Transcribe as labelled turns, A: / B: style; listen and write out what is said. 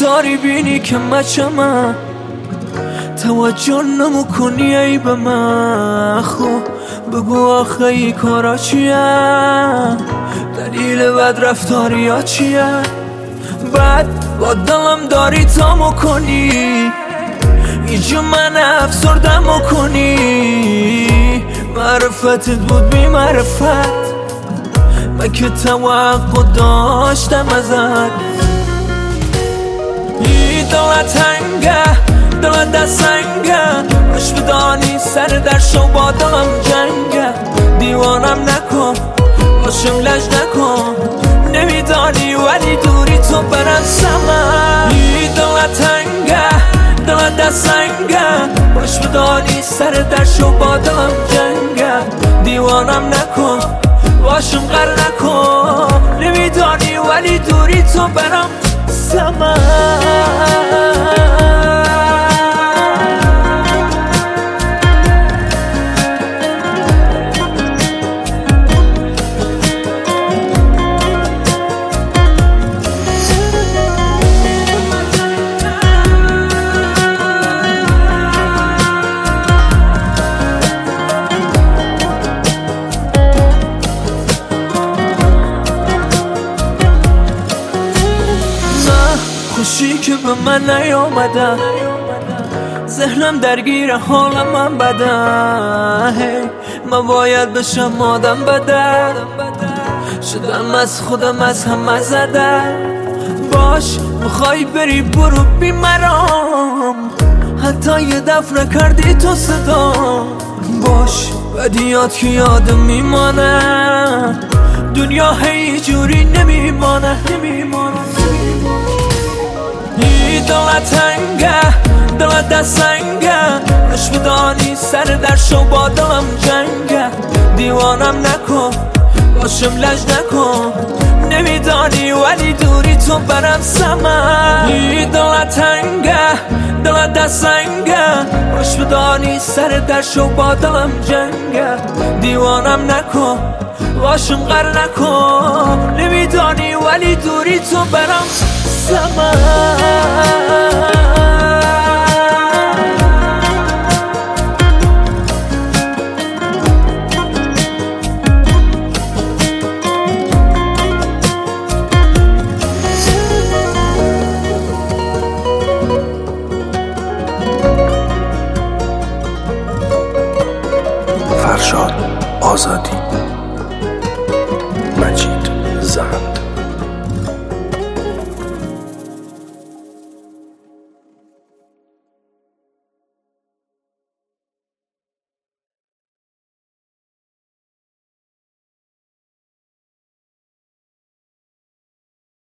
A: داری بینی که مچمم توجه نمیکنی ای به من. خب بگو آخه ای کارا چیه؟ دلیل بد رفتاری ها چیه؟ بعد با دلم داری تا مکنی اینجا من افسردم مکنی. معرفتت بود بی معرفت، من که توقع داشتم ازت. این دلت هنگه دلت دستنگه، باش بدانی سر در شو با دلم جنگه. دیوانم نکن باشم لج نکن، نمیدانی ولی دوری تو برم سمم. این دلت هنگه دلت دستنگه، باش بدانی سر در شو با دلم جنگه. دیوانم نکن باشم غر نکن، نمیدانی ولی دوری تو برم سمم. خوشی که به من نیامده، ذهنم درگیر حالم من بده. من باید بشم آدم بده، شدم از خودم از همه زده. باش میخوای بری برو بی مرام، حتی یه دفعه کردی تو صدا. باش بدیات که یادم میمانه، دنیا هی جوری نمیمانه. دلت هنگه دلت دستنگه، باش بدانی سر در شو با دلم جنگه. دیوانم نکن باشم لج نکن، نمیدانی ولی دوری تو برم سمم. دلت هنگه دلت دستنگه، باش بدانی سر در شو با دلم جنگه. دیوانم نکن باشم غر نکن، نمیدانی ولی دوری تو برم سمم.
B: فرشاد آزادی.